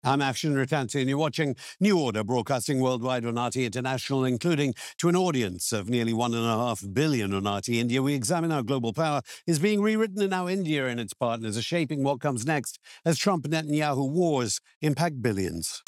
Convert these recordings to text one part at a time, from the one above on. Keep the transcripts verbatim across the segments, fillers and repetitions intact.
I'm Afshin Rattansi, and you're watching New Order, broadcasting worldwide on R T International, including to an audience of nearly one and a half billion on R T India. We examine how global power is being rewritten and how India and its partners are shaping what comes next as Trump-Netanyahu wars impact billions.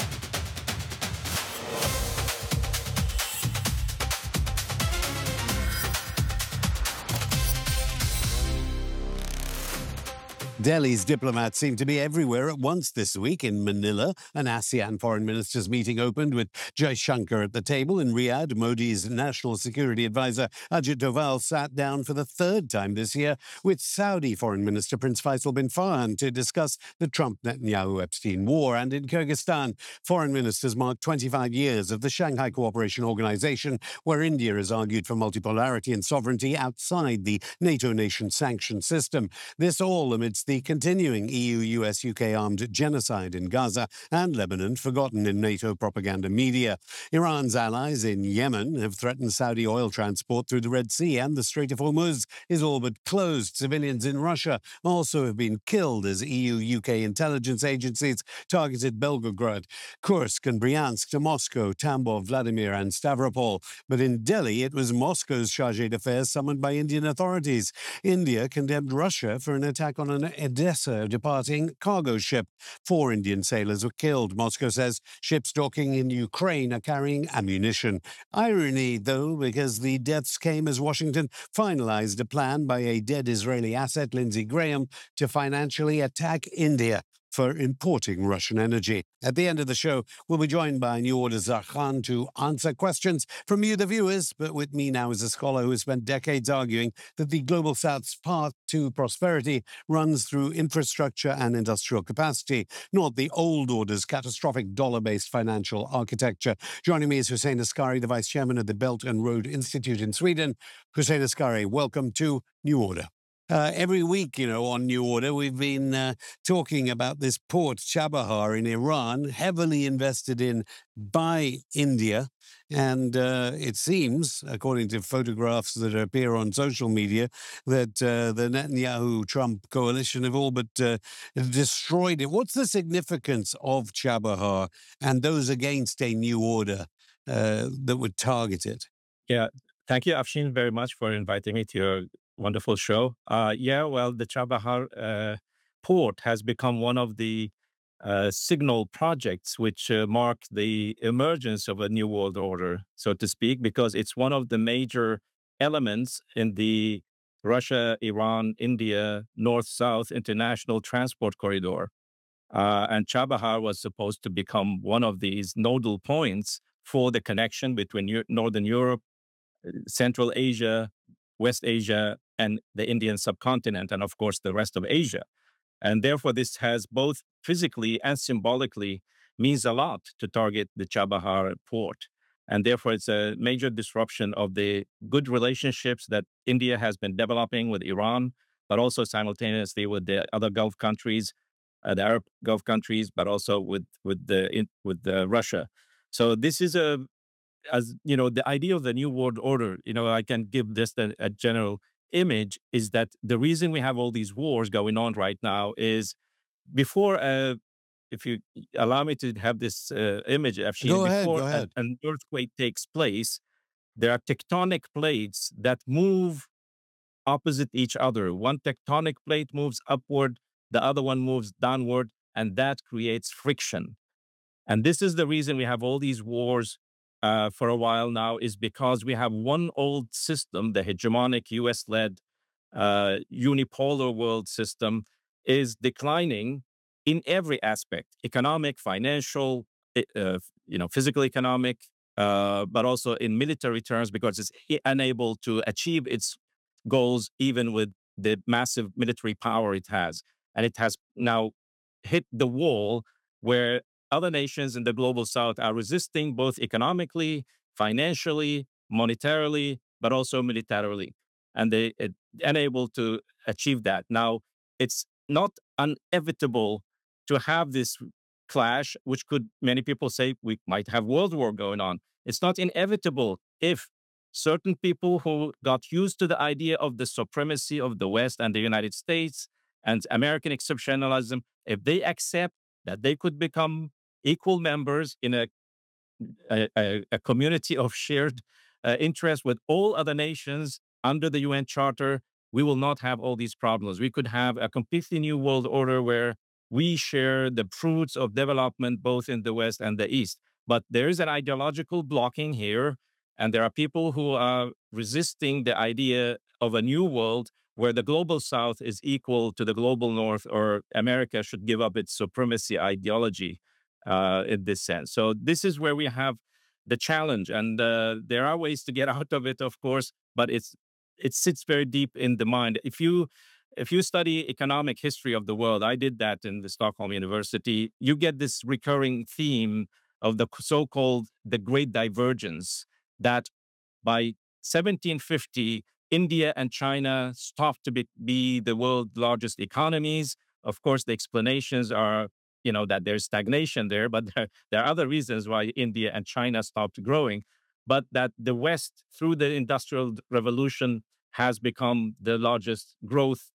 Delhi's diplomats seem to be everywhere at once this week. In Manila, an ASEAN foreign ministers' meeting opened with Jaishankar at the table. In Riyadh, Modi's national security advisor Ajit Doval sat down for the third time this year with Saudi Foreign Minister Prince Faisal bin Farhan to discuss the Trump-Netanyahu-Epstein war. And in Kyrgyzstan, foreign ministers marked twenty-five years of the Shanghai Cooperation Organization, where India has argued for multipolarity and sovereignty outside the NATO nation sanction system. This all amidst the continuing E U U S U K armed genocide in Gaza and Lebanon, forgotten in NATO propaganda media. Iran's allies in Yemen have threatened Saudi oil transport through the Red Sea, and the Strait of Hormuz is all but closed. Civilians in Russia also have been killed as E U U K intelligence agencies targeted Belgorod, Kursk and Bryansk to Moscow, Tambov, Vladimir and Stavropol. But in Delhi, it was Moscow's chargé d'affaires summoned by Indian authorities. India condemned Russia for an attack on an Odessa departing cargo ship. Four Indian sailors were killed. Moscow says ships docking in Ukraine are carrying ammunition. Irony, though, because the deaths came as Washington finalized a plan by a dead Israeli asset, Lindsey Graham, to financially attack India for importing Russian energy. At the end of the show, we'll be joined by New Order's Zahar Khan to answer questions from you, the viewers. But with me now is a scholar who has spent decades arguing that the Global South's path to prosperity runs through infrastructure and industrial capacity, not the old order's catastrophic dollar-based financial architecture. Joining me is Hussein Askari, the Vice Chairman of the Belt and Road Institute in Sweden. Hussein Askari, welcome to New Order. Uh, every week, you know, on New Order, we've been uh, talking about this port, Chabahar in Iran, heavily invested in by India. And uh, it seems, according to photographs that appear on social media, that uh, the Netanyahu-Trump coalition have all but uh, destroyed it. What's the significance of Chabahar and those against a new order uh, that would target it? Yeah, thank you, Afshin, very much for inviting me to your wonderful show. Uh, yeah, well, the Chabahar uh, port has become one of the uh, signal projects which uh, mark the emergence of a new world order, so to speak, because it's one of the major elements in the Russia, Iran, India, North-South international transport corridor. Uh, and Chabahar was supposed to become one of these nodal points for the connection between U- Northern Europe, Central Asia, West Asia, and the Indian subcontinent, and of course, the rest of Asia. And therefore, this has both physically and symbolically means a lot to target the Chabahar port. And therefore, it's a major disruption of the good relationships that India has been developing with Iran, but also simultaneously with the other Gulf countries, uh, the Arab Gulf countries, but also with with the in, with the Russia. So this is a as you know, the idea of the new world order, you know, I can give this a, a general image, is that the reason we have all these wars going on right now is before, uh, if you allow me to have this uh, image, Afshin, Go ahead, before go a, ahead. an earthquake takes place, there are tectonic plates that move opposite each other. One tectonic plate moves upward, the other one moves downward, and that creates friction. And this is the reason we have all these wars uh, for a while now, is because we have one old system, the hegemonic U S-led uh, unipolar world system, is declining in every aspect: economic, financial, uh, you know, physical economic, uh, but also in military terms, because it's unable to achieve its goals even with the massive military power it has. And it has now hit the wall where other nations in the global south are resisting both economically, financially, monetarily, but also militarily. And they are unable to achieve that. Now, it's not inevitable to have this clash, which could, many people say, we might have world war going on. It's not inevitable if certain people who got used to the idea of the supremacy of the West and the United States and American exceptionalism, if they accept that they could become equal members in a a, a, a community of shared uh, interest with all other nations under the U N Charter, we will not have all these problems. We could have a completely new world order where we share the fruits of development both in the West and the East. But there is an ideological blocking here, and there are people who are resisting the idea of a new world where the global South is equal to the global North, or America should give up its supremacy ideology uh, in this sense. So this is where we have the challenge, and uh, there are ways to get out of it, of course, but it's it sits very deep in the mind. If you if you study economic history of the world, I did that in the Stockholm University. You get this recurring theme of the so-called the Great Divergence, that by seventeen fifty, India and China stopped to be, be the world's largest economies. Of course, the explanations are, you know, that there's stagnation there, but there, there are other reasons why India and China stopped growing. But that the West, through the Industrial Revolution, has become the largest growth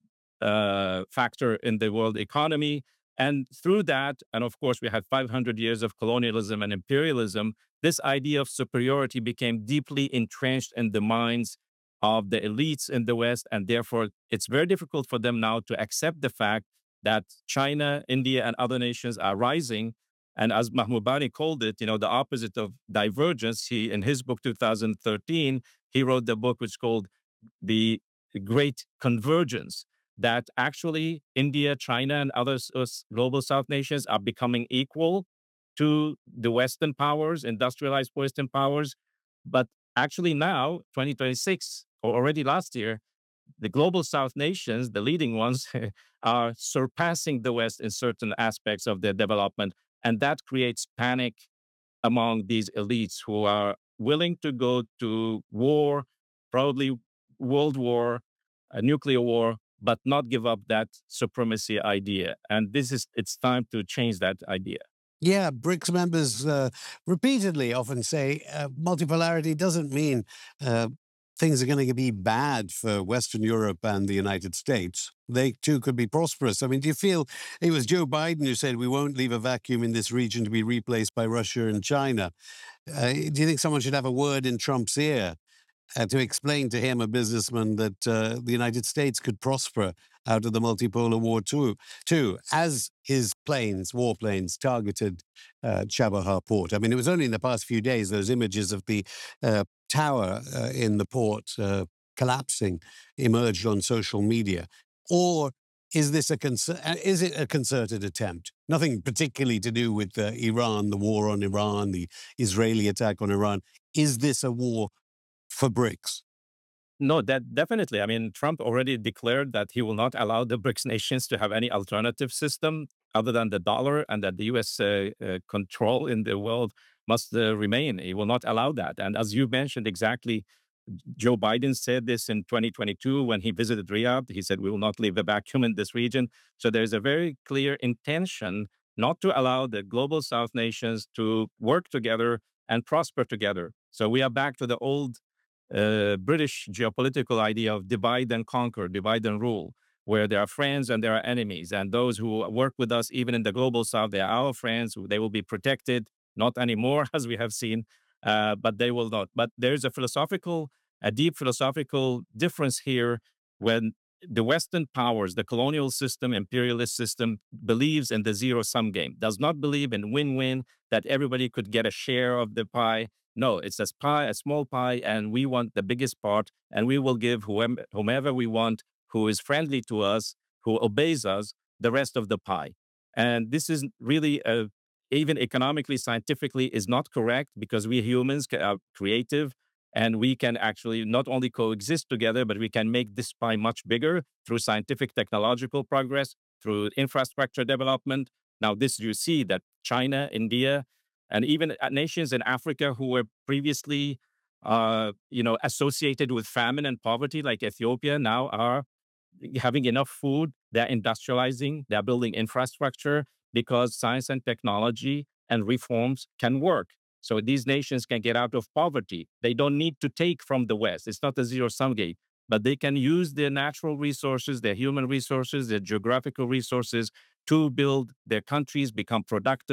uh, factor in the world economy. And through that, and of course, we had five hundred years of colonialism and imperialism, this idea of superiority became deeply entrenched in the minds of the elites in the West. And therefore, it's very difficult for them now to accept the fact that China, India, and other nations are rising. And as Mahmoubani called it, you know, the opposite of divergence. He, in his book, two thousand thirteen, he wrote the book which called The Great Convergence, that actually India, China, and other global South nations are becoming equal to the Western powers, industrialized Western powers. But actually now, twenty twenty-six, or already last year, the global South nations, the leading ones, are surpassing the West in certain aspects of their development. And that creates panic among these elites who are willing to go to war, probably world war, a nuclear war, but not give up that supremacy idea. And this is, it's time to change that idea. Yeah, BRICS members uh, repeatedly often say uh, multipolarity doesn't mean uh, things are going to be bad for Western Europe and the United States. They too could be prosperous. I mean, do you feel it was Joe Biden who said we won't leave a vacuum in this region to be replaced by Russia and China? Uh, do you think someone should have a word in Trump's ear uh, to explain to him, a businessman, that uh, the United States could prosper out of the multipolar war too, too as his planes, warplanes, targeted uh, Chabahar port? I mean, it was only in the past few days those images of the uh, tower uh, in the port uh, collapsing emerged on social media. Or is this a concer- uh, is it a concerted attempt? Nothing particularly to do with uh, Iran, the war on Iran, the Israeli attack on Iran. Is this a war for BRICS? No, that definitely. I mean, Trump already declared that he will not allow the BRICS nations to have any alternative system other than the dollar, and that the U S uh, uh, control in the world must uh, remain. He will not allow that. And as you mentioned exactly, Joe Biden said this in twenty twenty-two when he visited Riyadh. He said, we will not leave a vacuum in this region. So there's a very clear intention not to allow the global South nations to work together and prosper together. So we are back to the old uh, British geopolitical idea of divide and conquer, divide and rule, where there are friends and there are enemies. And those who work with us, even in the global South, they are our friends. They will be protected, not anymore, as we have seen, uh, but they will not. But there's a philosophical, a deep philosophical difference here when the Western powers, the colonial system, imperialist system, believes in the zero-sum game, does not believe in win-win, that everybody could get a share of the pie. No, it's a pie, a small pie, and we want the biggest part, and we will give whomever, whomever we want, who is friendly to us, who obeys us, the rest of the pie. And this is really, a, even economically, scientifically, is not correct, because we humans are creative, and we can actually not only coexist together, but we can make this pie much bigger through scientific technological progress, through infrastructure development. Now, this you see that China, India, and even nations in Africa who were previously, uh, you know, associated with famine and poverty, like Ethiopia, now are having enough food. They're industrializing, they're building infrastructure, because science and technology and reforms can work. So these nations can get out of poverty. They don't need to take from the West. It's not a zero-sum game, but they can use their natural resources, their human resources, their geographical resources to build their countries, become productive,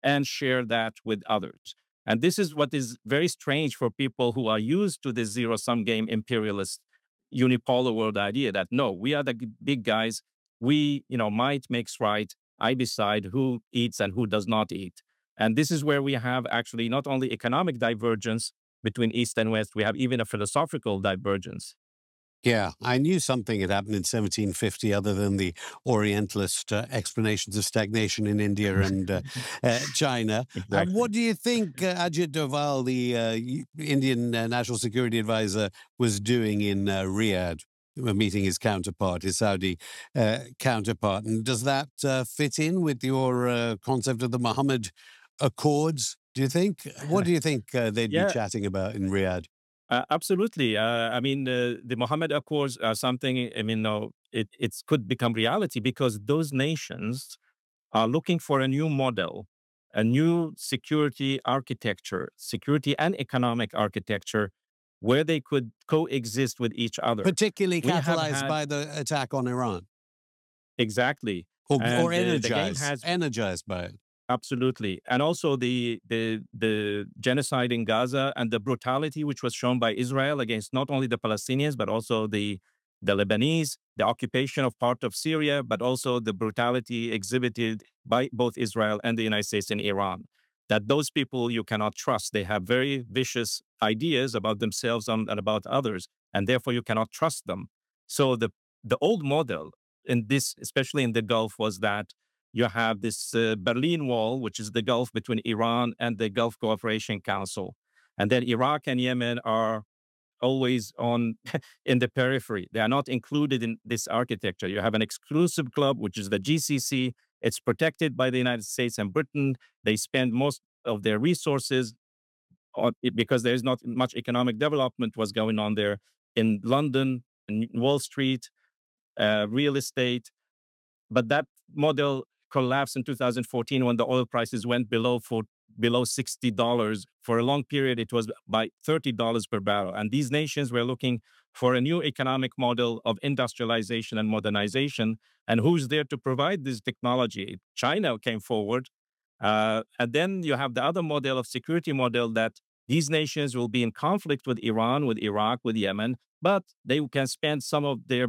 and share that with others. And this is what is very strange for people who are used to this zero-sum game imperialist unipolar world idea that, no, we are the g- big guys. We, you know, might makes right. I decide who eats and who does not eat. And this is where we have actually not only economic divergence between East and West, we have even a philosophical divergence. Yeah, I knew something had happened in seventeen fifty other than the Orientalist uh, explanations of stagnation in India and uh, uh, China. Uh, Exactly. what do you think uh, Ajit Doval, the uh, y- Indian uh, National Security Advisor, was doing in uh, Riyadh, uh, meeting his counterpart, his Saudi uh, counterpart? And does that uh, fit in with your uh, concept of the Muhammad Accords, do you think? What do you think uh, they'd be Yeah, chatting about in Riyadh? uh, absolutely. Uh, I mean, uh, the Mohammed Accords are something, I mean, no, it it's could become reality because those nations are looking for a new model, a new security architecture, security and economic architecture where they could coexist with each other. Particularly We have catalyzed had by the attack on Iran, exactly, or or and uh, the game energized has energized by it. absolutely, and also the the the genocide in Gaza and the brutality which was shown by Israel against not only the Palestinians but also the the Lebanese, the occupation of part of Syria, but also the brutality exhibited by both Israel and the United States in Iran. That those people you cannot trust. They have very vicious ideas about themselves and, and about others, and therefore you cannot trust them. So the the old model in this, especially in the Gulf, was that you have this uh, Berlin Wall, which is the Gulf between Iran and the Gulf Cooperation Council. And then Iraq and Yemen are always on in the periphery. They are not included in this architecture. You have an exclusive club, which is the G C C. It's protected by the United States and Britain. They spend most of their resources on it because there's not much economic development was going on there in London, in Wall Street, uh, real estate. But that model collapsed in two thousand fourteen when the oil prices went below for below sixty dollars. For a long period, it was by thirty dollars per barrel. And these nations were looking for a new economic model of industrialization and modernization. And who's there to provide this technology? China came forward. Uh, and then you have the other model of security model that these nations will be in conflict with Iran, with Iraq, with Yemen, but they can spend some of their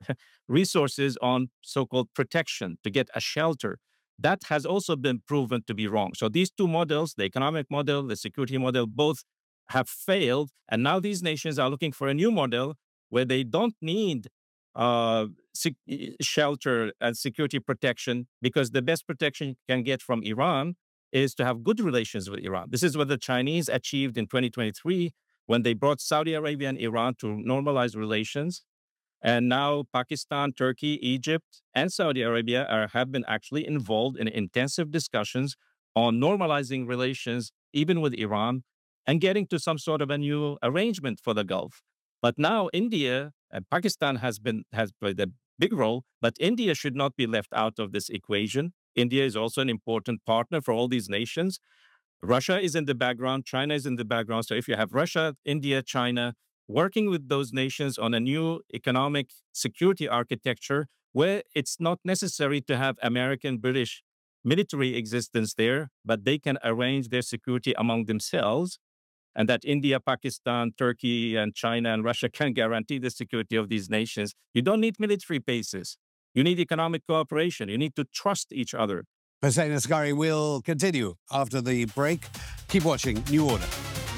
resources on so-called protection to get a shelter. That has also been proven to be wrong. So these two models, the economic model, the security model, both have failed. And now these nations are looking for a new model where they don't need uh, sec- shelter and security protection because the best protection you can get from Iran is to have good relations with Iran. This is what the Chinese achieved in twenty twenty-three when they brought Saudi Arabia and Iran to normalize relations. And now Pakistan, Turkey, Egypt, and Saudi Arabia are, have been actually involved in intensive discussions on normalizing relations, even with Iran, and getting to some sort of a new arrangement for the Gulf. But now India and Pakistan has been has played a big role, but India should not be left out of this equation. India is also an important partner for all these nations. Russia is in the background, China is in the background. So if you have Russia, India, China working with those nations on a new economic security architecture where it's not necessary to have American, British military existence there, but they can arrange their security among themselves. And that India, Pakistan, Turkey, and China and Russia can guarantee the security of these nations. You don't need military bases. You need economic cooperation. You need to trust each other. Hussein Asghari will continue after the break. Keep watching New Order.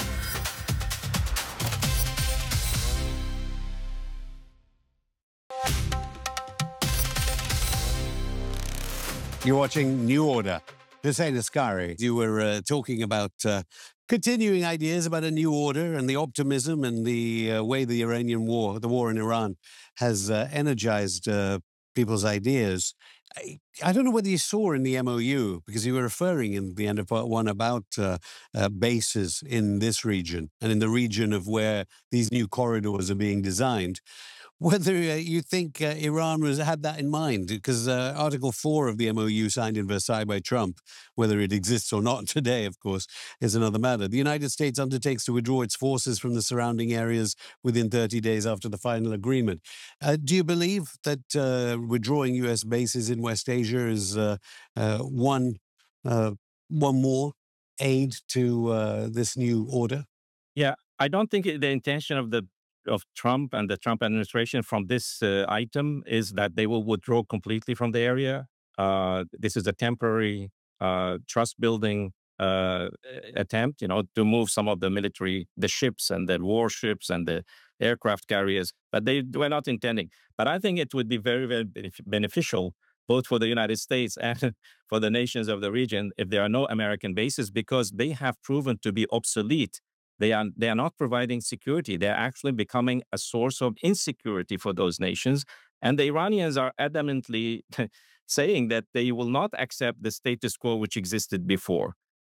You're watching New Order. Hussein Asghari, you were uh, talking about uh, continuing ideas about a new order and the optimism and the uh, way the Iranian war, the war in Iran, has uh, energized uh, people's ideas. I, I don't know whether you saw in the M O U, because you were referring in the end of part one about uh, uh, bases in this region and in the region of where these new corridors are being designed. Whether uh, you think uh, Iran was had that in mind, because uh, Article four of the M O U signed in Versailles by Trump, whether it exists or not today, of course, is another matter. The United States undertakes to withdraw its forces from the surrounding areas within thirty days after the final agreement. Uh, do you believe that uh, withdrawing U S bases in West Asia is uh, uh, one uh, one more aid to uh, this new order? Yeah, I don't think it- the intention of the of Trump and the Trump administration from this uh, item is that they will withdraw completely from the area. Uh, this is a temporary uh, trust building uh, attempt, you know, to move some of the military, the ships and the warships and the aircraft carriers, but they were not intending. But I think it would be very, very benef- beneficial both for the United States and for the nations of the region if there are no American bases, because they have proven to be obsolete. They are, they are not providing security. They're actually becoming a source of insecurity for those nations. And the Iranians are adamantly saying that they will not accept the status quo which existed before,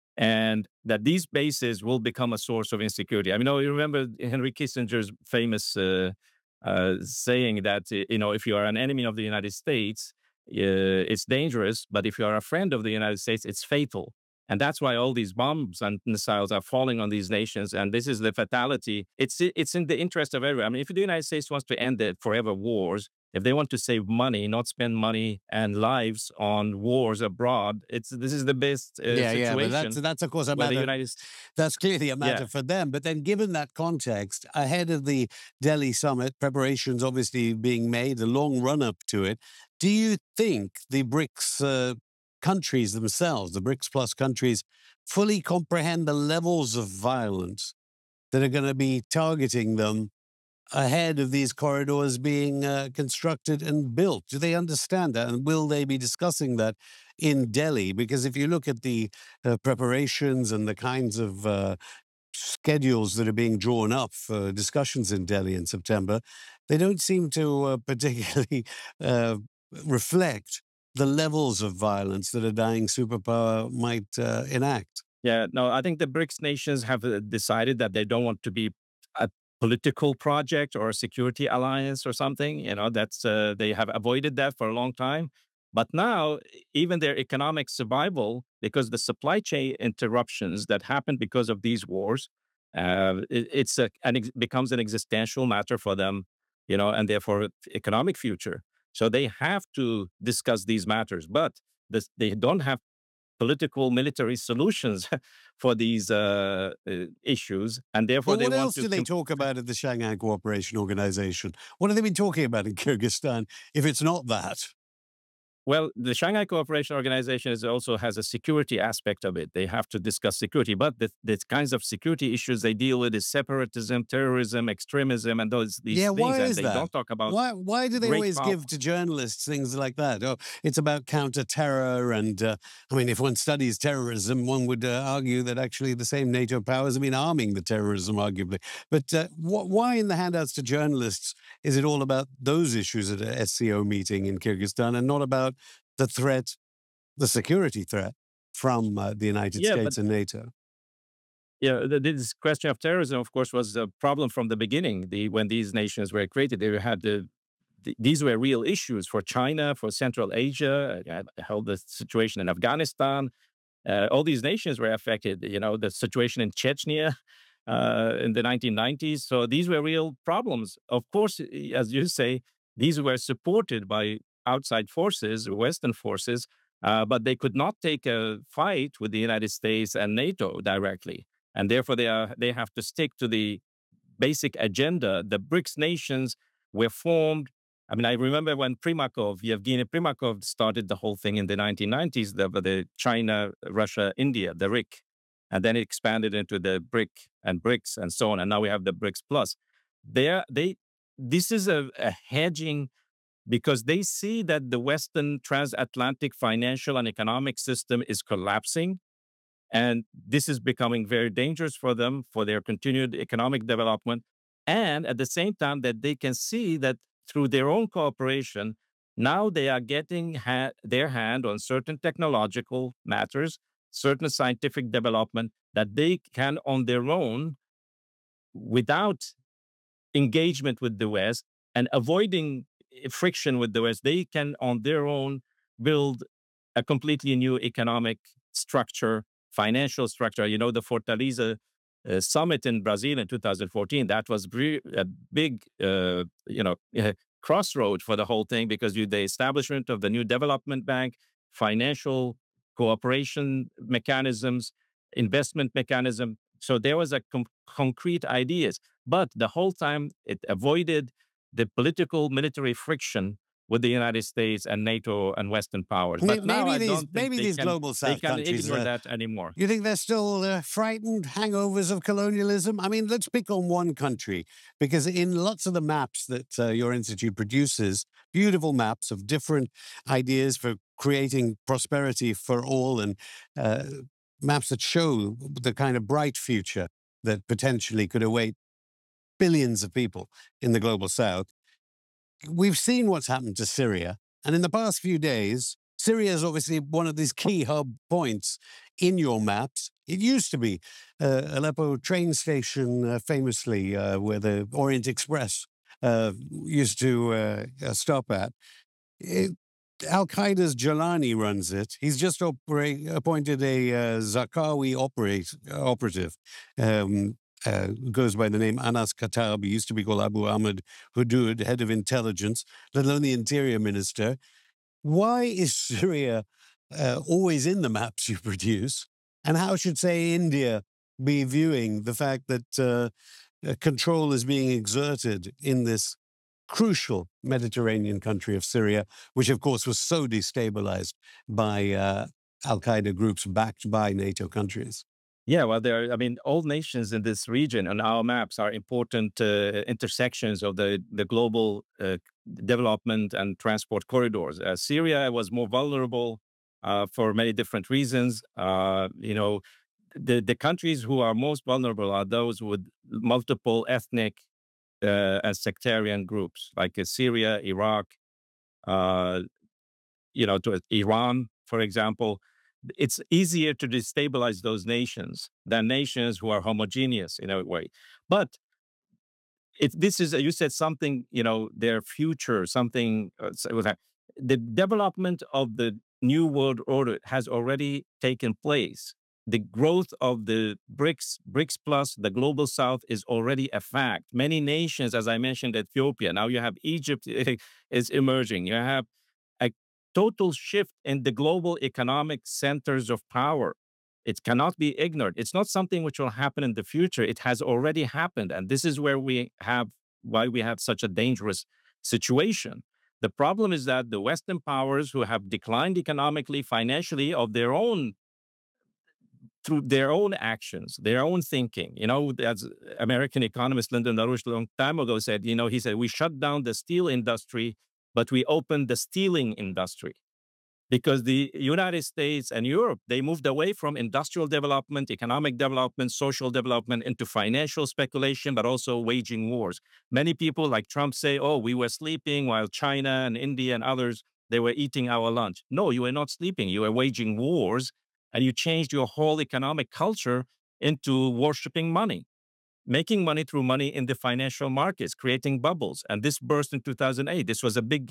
and that these bases will become a source of insecurity. I mean, you remember Henry Kissinger's famous uh, uh, saying that, uh, you know, if you are an enemy of the United States, uh, it's dangerous, but if you are a friend of the United States, it's fatal. And that's why all these bombs and missiles are falling on these nations. And this is the fatality. It's it's in the interest of everyone. I mean, if the United States wants to end the forever wars, if they want to save money, not spend money and lives on wars abroad, it's this is the best uh, Yeah, yeah, but that's situation that's of course a where the matter. United States. That's clearly a Yeah, matter for them. But then, given that context, ahead of the Delhi summit, preparations obviously being made, a long run up to it. Do you think the BRICS uh, countries themselves, the BRICS plus countries, fully comprehend the levels of violence that are going to be targeting them ahead of these corridors being uh, constructed and built? Do they understand that? And will they be discussing that in Delhi? Because if you look at the uh, preparations and the kinds of uh, schedules that are being drawn up for discussions in Delhi in September, they don't seem to uh, particularly uh, reflect the levels of violence that a dying superpower might uh, enact. yeah. No, I think the BRICS nations have uh, decided that they don't want to be a political project or a security alliance or something. You know, that's uh, they have avoided that for a long time. But now, e- even their economic survival, because the supply chain interruptions that happen because of these wars, uh, it, it's a, an ex- becomes an existential matter for them. You know, and therefore economic future. So they have to discuss these matters, but this, they don't have political military solutions for these uh, uh, issues, and therefore But they what want else to. do they Com- talk about at the Shanghai Cooperation Organization? What have they been talking about in Kyrgyzstan if it's not that? well, the Shanghai Cooperation Organization is also has a security aspect of it. They have to discuss security, but the, the kinds of security issues they deal with is separatism, terrorism, extremism, and those these Yeah, things. why And is they that? don't talk about Why why do they great always power. give to journalists things like that? Oh, it's about counter-terror, and uh, I mean, if one studies terrorism, one would uh, argue that actually the same NATO powers have been arming the terrorism, arguably. But uh, wh- why in the handouts to journalists is it all about those issues at a S C O meeting in Kyrgyzstan and not about the threat, the security threat from uh, the United Yeah, but States and NATO? yeah, the, this question of terrorism, of course, was a problem from the beginning. The when these nations were created, they had the th- these were real issues for China, for Central Asia, uh, how the situation in Afghanistan. Uh, all these nations were affected. You know, the situation in Chechnya uh, in the nineteen nineties. So these were real problems. Of course, i- as you say, these were supported by outside forces, Western forces, uh, but they could not take a fight with the United States and NATO directly, and therefore they are they have to stick to the basic agenda. The BRICS nations were formed. I mean, I remember when Primakov, Yevgeny Primakov, started the whole thing in the nineteen nineties, the, the China, Russia, India, the R I C, and then it expanded into the BRIC and BRICS and so on. And now we have the BRICS Plus. They, they, this is a, a hedging because they see that the Western transatlantic financial and economic system is collapsing. And this is becoming very dangerous for them for their continued economic development. And at the same time, that they can see that through their own cooperation, now they are getting ha- their hand on certain technological matters, certain scientific development that they can, on their own, without engagement with the West and avoiding eh, friction with the West, they can, on their own, build a completely new economic structure, financial structure. You know, the Fortaleza uh, summit in Brazil in two thousand fourteen, that was re- a big, uh, you know, crossroad for the whole thing because you, the establishment of the new development bank, financial cooperation mechanisms, investment mechanism. So there was a com- concrete ideas, but the whole time it avoided the political military friction with the United States and NATO and Western powers. May- But now Maybe I these don't think maybe they these can global they South can countries. ignore Uh, that anymore. you think they're still uh, frightened hangovers of colonialism? I mean, let's pick on one country, because in lots of the maps that uh, your institute produces, beautiful maps of different ideas for creating prosperity for all, and uh, maps that show the kind of bright future that potentially could await billions of people in the global South. We've seen what's happened to Syria. And in the past few days, Syria is obviously one of these key hub points in your maps. It used to be uh, Aleppo train station, uh, famously, uh, where the Orient Express uh, used to uh, uh, stop at. It, Al Qaeda's Jalani runs it. He's just operate, appointed a uh, Zarqawi operate, operative. Um, uh, goes by the name Anas Khattab. He used to be called Abu Ahmed Hudud, head of intelligence, let alone the interior minister. Why is Syria uh, always in the maps you produce? And how should, say, India be viewing the fact that uh, uh, control is being exerted in this crucial Mediterranean country of Syria, which, of course, was so destabilized by uh, Al-Qaeda groups backed by NATO countries? Yeah, well, there. Are, I mean, all nations in this region on our maps are important uh, intersections of the the global uh, development and transport corridors. Uh, Syria was more vulnerable uh, for many different reasons. Uh, you know, the the countries who are most vulnerable are those with multiple ethnic uh, and sectarian groups, like uh, Syria, Iraq, uh, you know, to Iran, for example. It's easier to destabilize those nations than nations who are homogeneous in a way. But if this is, you said something, you know, their future, something, uh, so that the development of the new world order has already taken place. The growth of the BRICS, BRICS plus the global South is already a fact. Many nations, as I mentioned, Ethiopia, now you have Egypt is emerging. You have a total shift in the global economic centers of power. It cannot be ignored. It's not something which will happen in the future. It has already happened. And this is where we have, why we have such a dangerous situation. The problem is that the Western powers who have declined economically, financially, of their own, through their own actions, their own thinking. You know, as American economist Lyndon LaRouche a long time ago said, you know, he said, we shut down the steel industry, but we opened the stealing industry. Because the United States and Europe, they moved away from industrial development, economic development, social development into financial speculation, but also waging wars. Many people like Trump say, oh, we were sleeping while China and India and others, they were eating our lunch. No, you were not sleeping. You were waging wars, and you changed your whole economic culture into worshiping money, making money through money in the financial markets, creating bubbles. And this burst in two thousand eight. This was a big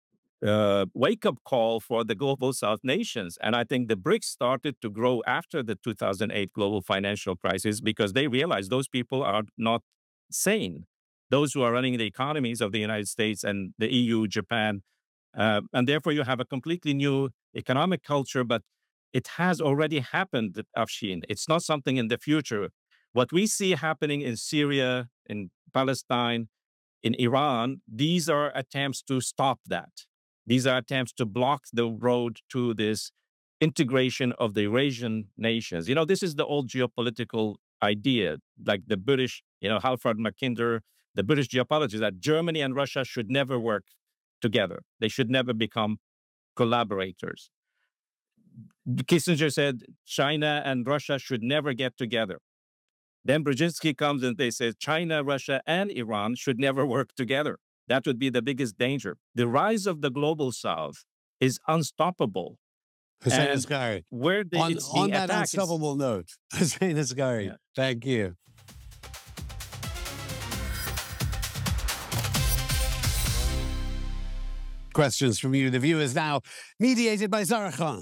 Uh, wake-up call for the global South nations. And I think the BRICS started to grow after the two thousand eight global financial crisis because they realized those people are not sane. Those who are running the economies of the United States and the E U, Japan. Uh, and therefore, you have a completely new economic culture, but it has already happened, Afshin. It's not something in the future. What we see happening in Syria, in Palestine, in Iran, these are attempts to stop that. These are attempts to block the road to this integration of the Eurasian nations. You know, this is the old geopolitical idea, like the British, you know, Halford Mackinder, the British geopolitics, that Germany and Russia should never work together. They should never become collaborators. Kissinger said China and Russia should never get together. Then Brzezinski comes and they say China, Russia, and Iran should never work together. That would be the biggest danger. The rise of the global South is unstoppable. Hussein And Asghari. where the, On, it's on being that attacked is- unstoppable note, Hussein Asghari, Yeah. thank you. Questions from you, the viewers now, mediated by Zara Khan.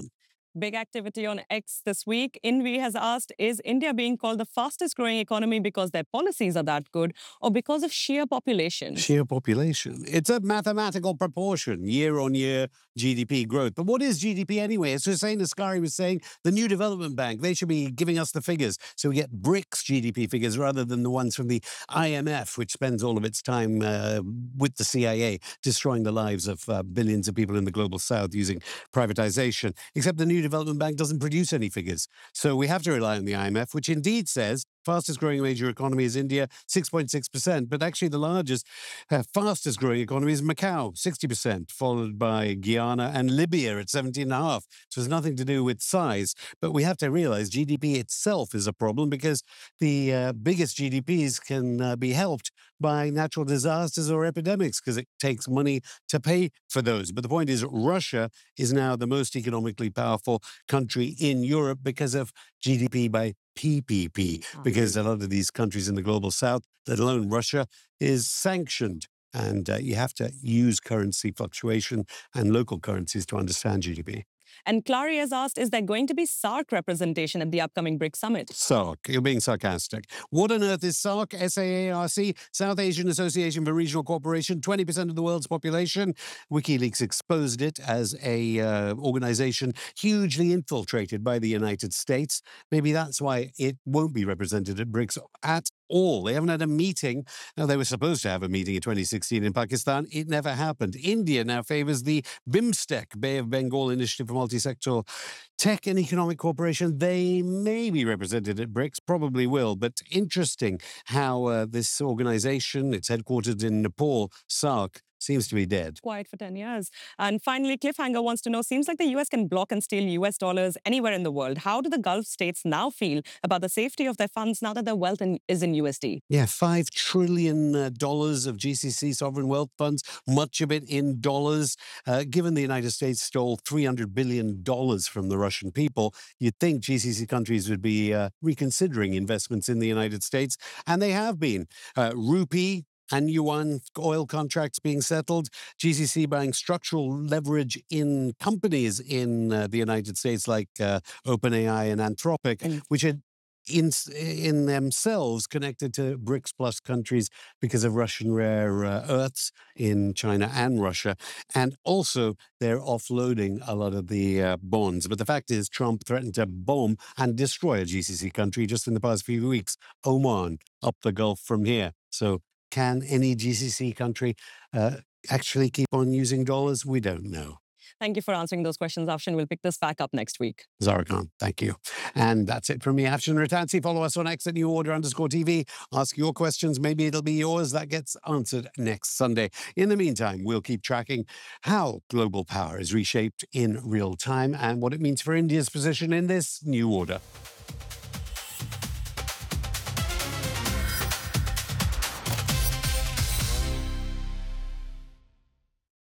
Big activity on X this week. Invi has asked, is India being called the fastest growing economy because their policies are that good or because of sheer population? Sheer population. It's a mathematical proportion, year on year G D P growth. But what is G D P anyway? As Hussein Askari was saying, the New Development Bank, they should be giving us the figures. So we get BRICS G D P figures rather than the ones from the I M F, which spends all of its time uh, with the C I A, destroying the lives of uh, billions of people in the global south using privatization. Except the New Development Bank doesn't produce any figures. So we have to rely on the I M F, which indeed says fastest growing major economy is India, six point six percent. But actually the largest, uh, fastest growing economy is Macau, sixty percent, followed by Guyana and Libya at seventeen point five. So it's nothing to do with size. But we have to realize G D P itself is a problem because the uh, biggest G D Ps can uh, be helped by natural disasters or epidemics because it takes money to pay for those. But the point is Russia is now the most economically powerful country in Europe because of G D P by P P P, because a lot of these countries in the global south, let alone Russia, is sanctioned. And uh, you have to use currency fluctuation and local currencies to understand G D P. And Clary has asked, is there going to be SAARC representation at the upcoming BRICS summit? SAARC, you're being sarcastic. What on earth is SAARC? S A A R C, South Asian Association for Regional Cooperation, twenty percent of the world's population. WikiLeaks exposed it as a uh, organization hugely infiltrated by the United States. Maybe that's why it won't be represented at BRICS at all. They haven't had a meeting. Now, they were supposed to have a meeting in twenty sixteen in Pakistan. It never happened. India now favors the BIMSTEC, Bay of Bengal Initiative for Multi-Sectoral Tech and Economic Cooperation. They may be represented at BRICS, probably will. But interesting how uh, this organization, it's headquartered in Nepal, SAARC, seems to be dead. Quiet for ten years. And finally, Cliffhanger wants to know, seems like the U S can block and steal U S dollars anywhere in the world. How do the Gulf states now feel about the safety of their funds now that their wealth in, is in U S D? Yeah, five trillion dollars of G C C sovereign wealth funds, much of it in dollars. Uh, given the United States stole three hundred billion dollars from the Russian people, you'd think G C C countries would be uh, reconsidering investments in the United States. And they have been. Uh, rupee and yuan oil contracts being settled, G C C buying structural leverage in companies in uh, the United States like uh, OpenAI and Anthropic, mm. which had in, in themselves connected to BRICS plus countries because of Russian rare uh, earths in China and Russia. And also they're offloading a lot of the uh, bonds. But the fact is Trump threatened to bomb and destroy a G C C country just in the past few weeks, Oman, up the Gulf from here. So can any G C C country uh, actually keep on using dollars? We don't know. Thank you for answering those questions, Afshin. We'll pick this back up next week. Zara Khan, thank you. And that's it from me, Afshin Rattansi. Follow us on X at New Order underscore T V. Ask your questions. Maybe it'll be yours. That gets answered next Sunday. In the meantime, we'll keep tracking how global power is reshaped in real time and what it means for India's position in this new order.